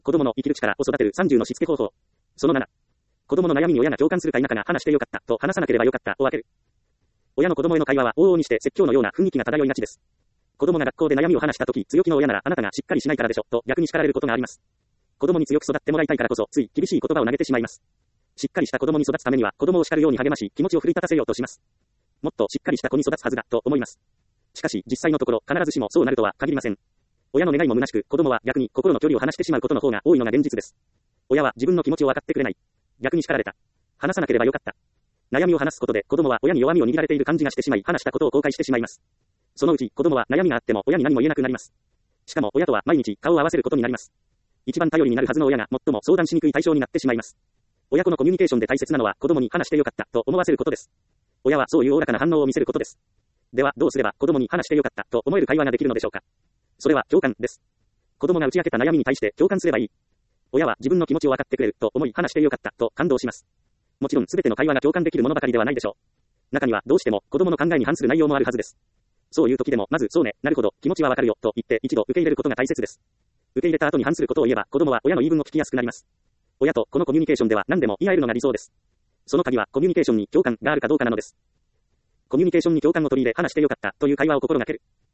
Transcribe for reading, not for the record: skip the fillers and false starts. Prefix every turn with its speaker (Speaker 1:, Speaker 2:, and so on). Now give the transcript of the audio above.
Speaker 1: 子供の生きる力を育てる30のしつけ方法。その7。子供の悩みに親が共感するか否かが話してよかったと話さなければよかったを分ける。親の子供への会話は往々にして説教のような雰囲気が漂いがちです。子供が学校で悩みを話したとき、強気の親ならあなたがしっかりしないからでしょと逆に叱られることがあります。子供に強く育ってもらいたいからこそつい厳しい言葉を投げてしまいます。しっかりした子供に育つためには子供を叱るように励まし気持ちを奮い立たせようとします。もっとしっかりした子に育つはずだと思います。しかし実際のところ必ずしもそうなるとは限りません。親の願いも虚しく子供は逆に心の距離を離してしまうことの方が多いのが現実です。親は自分の気持ちを分かってくれない。逆に叱られた。話さなければよかった。悩みを話すことで子供は親に弱みを握られている感じがしてしまい話したことを後悔してしまいます。そのうち子供は悩みがあっても親に何も言えなくなります。しかも親とは毎日顔を合わせることになります。一番頼りになるはずの親が最も相談しにくい対象になってしまいます。親子のコミュニケーションで大切なのは子供に話してよかったと思わせることです。親はそういうおおらかな反応を見せることです。ではどうすれば子供に話してよかったと思える会話ができるのでしょうか。それは共感です。子供が打ち明けた悩みに対して共感すればいい。親は自分の気持ちを分かってくれると思い話してよかったと感動します。もちろん全ての会話が共感できるものばかりではないでしょう。中にはどうしても子供の考えに反する内容もあるはずです。そういう時でもまずそうね、なるほど、気持ちはわかるよと言って一度受け入れることが大切です。受け入れた後に反することを言えば子供は親の言い分を聞きやすくなります。親とこのコミュニケーションでは何でも言い合えるのが理想です。その鍵はコミュニケーションに共感があるかどうかなのです。コミュニケーションに共感を取り入れ話してよかったという会話を心がける。